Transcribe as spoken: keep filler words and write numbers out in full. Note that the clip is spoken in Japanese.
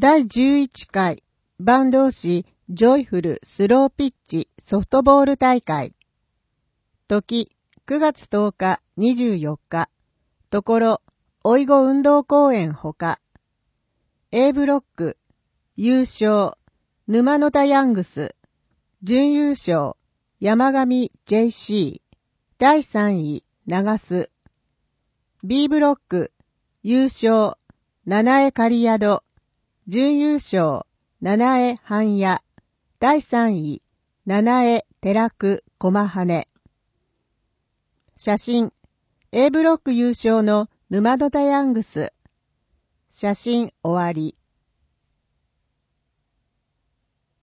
だいじゅういっかい坂東市ジョイフルスローピッチソフトボール大会。時くがつとおかにじゅうよっか。ところおいご運動公園ほか。A ブロック優勝沼の田ヤングス、準優勝山上 ジェーシー、だいさんい長須。B ブロック優勝七重狩宿、準優勝七重半屋、だいさんい七重寺久駒羽。写真 A ブロック優勝の沼の田ヤングス。写真終わり。